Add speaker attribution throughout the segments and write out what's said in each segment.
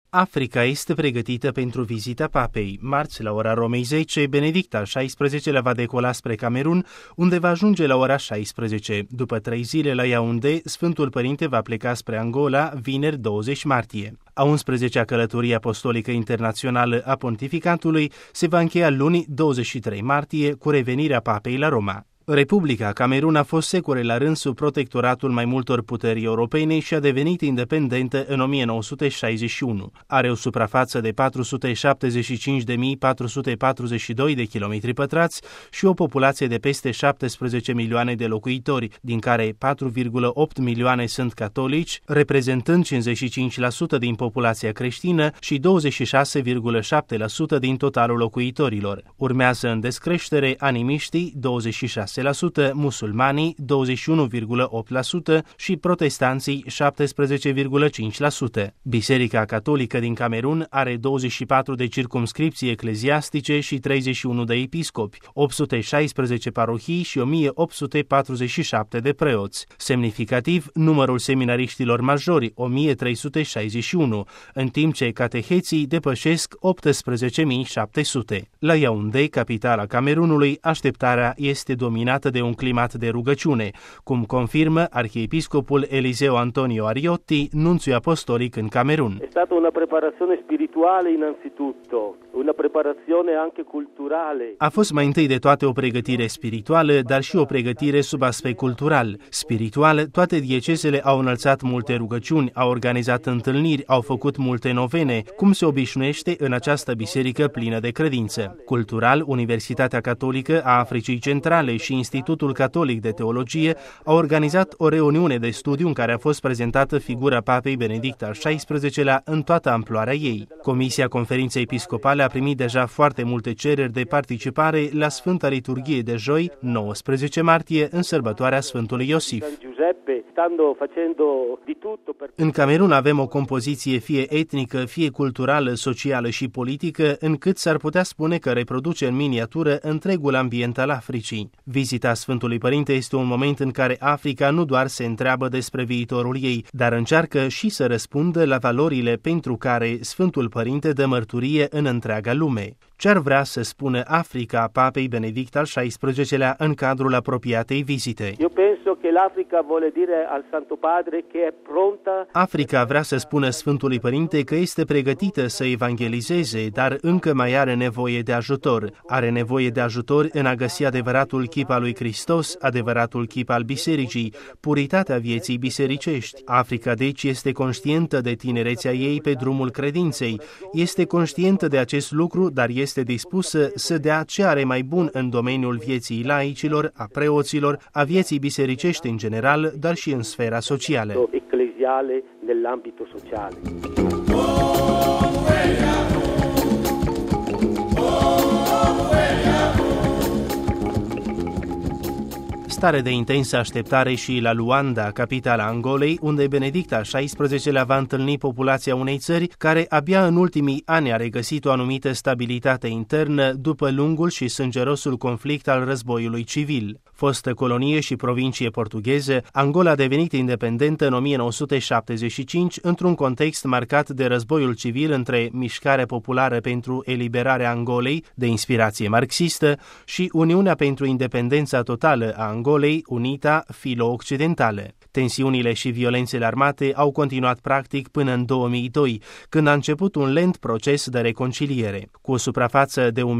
Speaker 1: Africa este pregătită pentru vizita papei. Marți, la ora Romei 10, Benedict al XVI-lea va decola spre Camerun, unde va ajunge la ora 16. După 3 zile la Yaoundé, Sfântul Părinte va pleca spre Angola, vineri 20 martie. A 11-a călătorie apostolică internațională a pontificatului se va încheia luni 23 martie cu revenirea papei la Roma. Republica Camerun a fost secole la rând sub protectoratul mai multor puteri europene și a devenit independentă în 1961. Are o suprafață de 475.442 de kilometri pătrați și o populație de peste 17 milioane de locuitori, din care 4,8 milioane sunt catolici, reprezentând 55% din populația creștină și 26,7% din totalul locuitorilor. Urmează în descreștere animiștii 26%, musulmanii 21,8% și protestanții 17,5%. Biserica Catolică din Camerun are 24 de circumscripții ecleziastice și 31 de episcopi, 816 parohii și 1847 de preoți. Semnificativ, numărul seminariștilor majori, 1361, în timp ce cateheții depășesc 18.700. La Yaoundé, capitala Camerunului, așteptarea este dominată de un climat de rugăciune, cum confirmă arhiepiscopul Eliseo Antonio Ariotti, nunțiu apostolic în Camerun.
Speaker 2: È stata una preparazione spirituale innanzitutto, una preparazione anche culturale.
Speaker 1: A fost mai întâi de toate o pregătire spirituală, dar și o pregătire sub aspect cultural. Spiritual, toate diecezele au înălțat multe rugăciuni, au organizat întâlniri, au făcut multe novene, cum se obișnuiește în această biserică plină de credință. Cultural, Universitatea Catolică a Africii Centrale și Institutul Catolic de Teologie au organizat o reuniune de studiu în care a fost prezentată figura papei Benedict al XVI-lea în toată amploarea ei. Comisia Conferinței Episcopale a primit deja foarte multe cereri de participare la Sfânta Liturghie de joi, 19 martie, în sărbătoarea Sfântului Iosif. În Camerun avem o compoziție fie etnică, fie culturală, socială și politică, încât s-ar putea spune că reproduce în miniatură întregul ambient al Africii. Vizita Sfântului Părinte este un moment în care Africa nu doar se întreabă despre viitorul ei, dar încearcă și să răspundă la valorile pentru care Sfântul Părinte dă mărturie în întreaga lume. Ce-ar vrea să spună Africa papei Benedict al XVI-lea în cadrul apropiatei vizite?
Speaker 2: Eu penso che l'Africa vuole dire al Santo Padre che è pronta.
Speaker 1: Africa vrea să spună Sfântului Părinte că este pregătită să evangelizeze, dar încă mai are nevoie de ajutor. Are nevoie de ajutor în a găsi adevăratul chip al lui Hristos, adevăratul chip al bisericii, puritatea vieții bisericești. Africa deci este conștientă de tinerețea ei pe drumul credinței. Este conștientă de acest lucru, dar este dispusă să dea ce are mai bun în domeniul vieții laicilor, a preoților, a vieții bisericești în general, dar și în sfera socială.
Speaker 2: Ecleziale nell'ambito sociale.
Speaker 1: Stare de intensă așteptare și la Luanda, capitala Angolei, unde Benedict al XVI-lea va întâlni populația unei țări care abia în ultimii ani a regăsit o anumită stabilitate internă după lungul și sângerosul conflict al războiului civil. Fostă colonie și provincie portugheză, Angola a devenit independentă în 1975 într-un context marcat de războiul civil între Mișcarea Populară pentru Eliberarea Angolei, de inspirație marxistă, și Uniunea pentru Independența Totală a Angolei, UNITA, filo-occidentală. Tensiunile și violențele armate au continuat practic până în 2002, când a început un lent proces de reconciliere. Cu o suprafață de 1.246.700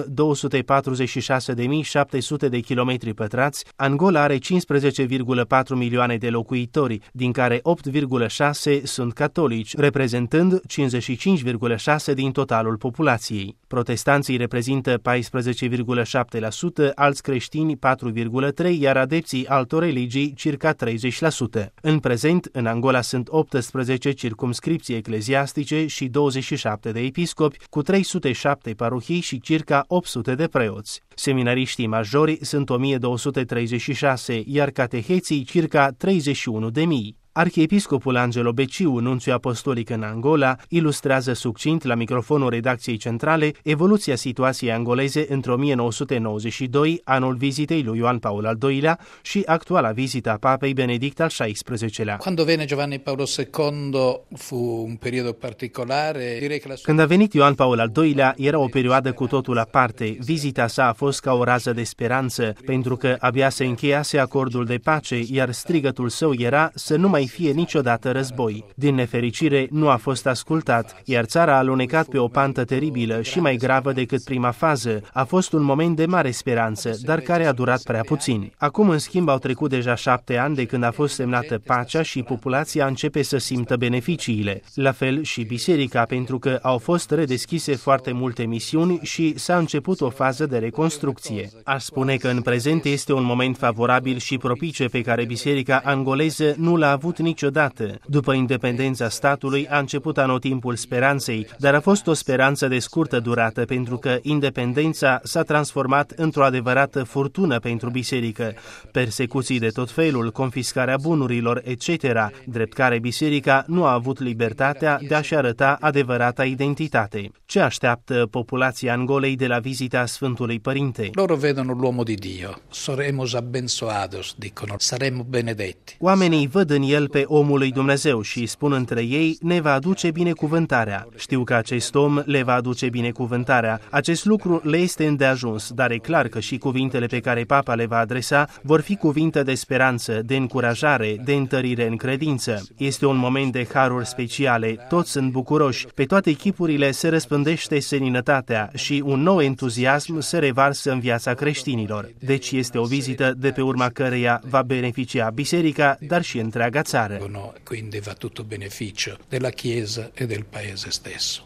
Speaker 1: de kilometri pătrați, Angola are 15,4 milioane de locuitori, din care 8,6 sunt catolici, reprezentând 55,6 din totalul populației. Protestanții reprezintă 14,7%, alți creștini 4,3%, iar adepții altor religii circa 30%. În prezent, în Angola sunt 18 circumscripții ecleziastice și 27 de episcopi, cu 307 parohii și circa 800 de preoți. Seminariștii majori sunt 1236, iar cateheții circa 31.000. Arhiepiscopul Angelo Becciu, nunțiu apostolic în Angola, ilustrează succint la microfonul redacției centrale evoluția situației angoleze între 1992, anul vizitei lui Ioan Paul al II-lea, și actuala vizită a Papei Benedict al XVI-lea.
Speaker 3: Quando venne Giovanni Paolo II fu un periodo particolare.
Speaker 1: Când a venit Ioan Paul al II-lea, era o perioadă cu totul aparte. Vizita sa a fost ca o rază de speranță, pentru că abia se încheiase acordul de pace, iar strigătul său era să nu mai fie niciodată război. Din nefericire, nu a fost ascultat, iar țara a alunecat pe o pantă teribilă și mai gravă decât prima fază. A fost un moment de mare speranță, dar care a durat prea puțin. Acum, în schimb, au trecut deja 7 ani de când a fost semnată pacea și populația începe să simtă beneficiile. La fel și biserica, pentru că au fost redeschise foarte multe misiuni și s-a început o fază de reconstrucție. Aș spune că în prezent este un moment favorabil și propice pe care biserica angoleză nu l-a avut niciodată. După independența statului a început anotimpul speranței, dar a fost o speranță de scurtă durată pentru că independența s-a transformat într-o adevărată furtună pentru biserică. Persecuții de tot felul, confiscarea bunurilor, etc., drept care biserica nu a avut libertatea de a-și arăta adevărata identitate. Ce așteaptă populația Angolei de la vizita Sfântului Părinte?
Speaker 3: Loro vedono l'uomo di Dio, saremo abençoados, dicono, saremo benedetti.
Speaker 1: Oamenii văd în el pe omul lui Dumnezeu și spun între ei, ne va aduce binecuvântarea. Știu că acest om le va aduce binecuvântarea. Acest lucru le este îndeajuns, dar e clar că și cuvintele pe care Papa le va adresa vor fi cuvinte de speranță, de încurajare, de întărire în credință. Este un moment de haruri speciale, toți sunt bucuroși, pe toate chipurile se răspândește seninătatea și un nou entuziasm se revarsă în viața creștinilor. Deci este o vizită de pe urma căreia va beneficia biserica, dar și întreaga țară.
Speaker 3: Quindi va tutto beneficio della Chiesa e del Paese stesso.